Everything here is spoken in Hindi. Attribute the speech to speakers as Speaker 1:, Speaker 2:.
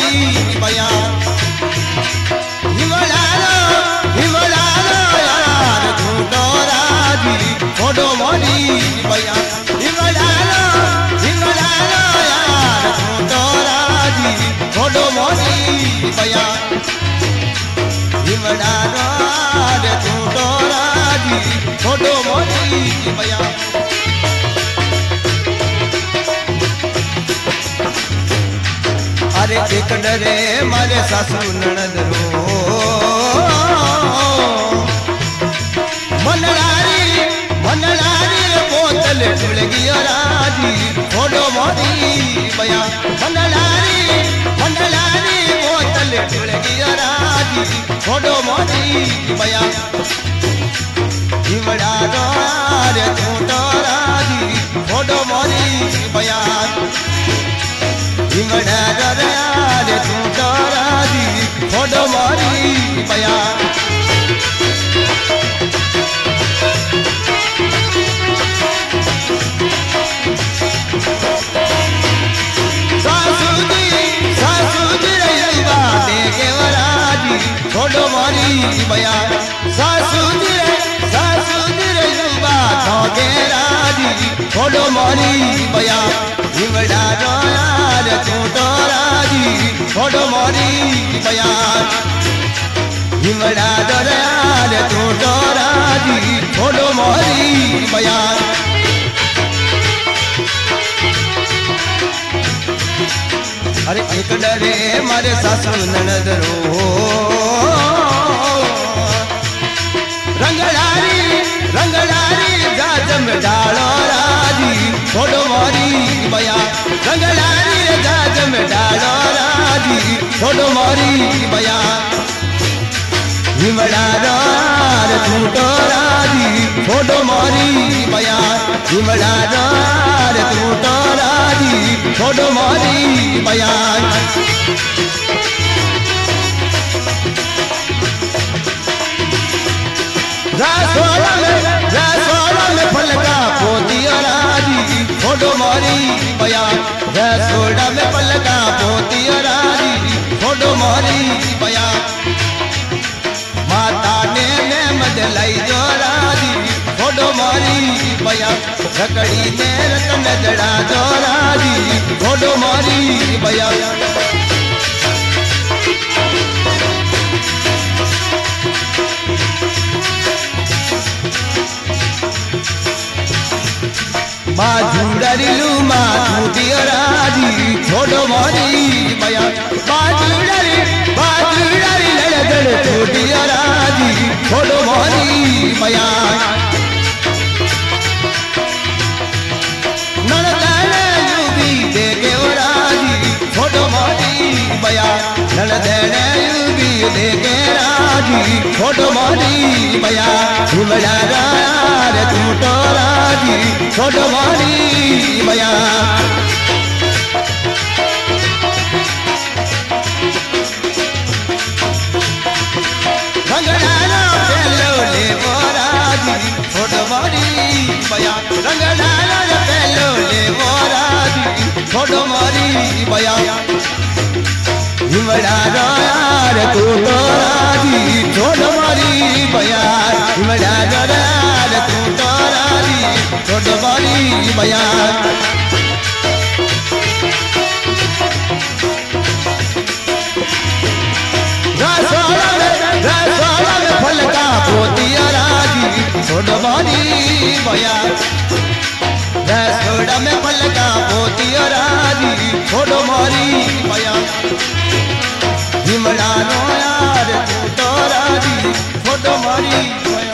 Speaker 1: मोरी बया हिमलालो यार झूठो राजी छोड़ो मोरी बया हिमलालो यार झूठो राजी छोड़ो मोरी बया हिमलालो यार झूठो राजी छोड़ो मोरी बया अरे एक डरे मारे सासू ननद रो मनलारी बोतल टुल गया राजी छोड़ो मोरी बया मनलारी बोतल टुल गया राजी छोड़ो मोरी बया हिमड़ा रे छोड़ो राजी छोड़ो मोरी बया हिमड़ा रे छोड़ो राजी छोड़ो मोरी बया छोड़ो मोरी बया सासू जी रे बात राजी छोड़ो मोरी बया हिमड़ा यार छोड़ो राजी छोड़ो मोरी बया हिमड़ा यार छोड़ो राजी छोड़ो मोरी बया अरे एक डरे मारे सासू ननद रो रंगलारी जाजम डालो राजी छोड़ो मोरी बया रंगलारी जाजम डालो राजी छोड़ो मोरी बया हिमड़ा यार झूठो राजी छोड़ो मोरी बया हिमड़ा यार झूठो राजी छोड़ो मोरी बया रसोड़ा में पलका पोतिया राजी छोड़ो मोरी बया रसोड़ा में पलका पोतिया राजी छोड़ो मोरी बया माता ने मदलाई जो राजी छोड़ो मोरी बया रकड़ी ने रतन जड़ा जो राजी छोड़ो मोरी बया बाजूडरिलू माधुदिया राजी छोड़ो मोरी बया बाजूडरी लड़दड़ छोड़िया राजी छोड़ो मोरी बया ननदने यूबी देखे राजी छोड़ो मोरी बया ननदने यूबी देखे राजी छोड़ो मोरी बया हिमड़ा यार झूठो राजी छोड़ो मोरी बया रंगलालो पेलो ले राजी छोड़ो मोरी बया रंगलालो पेलो ले राजी छोड़ो मोरी बया हिमड़ा यार झूठो राजी छोड़ो मोरी बया हिमड़ा यार झूठो राजी छोड़ो मोरी बया रसोड़ा में फलका पोतिया राजी छोड़ो मोरी बया रसोड़ा में फलका पोतिया राजी छोड़ो मोरी बया हिमड़ा यार झूठो राजी छोड़ो मोरी बया।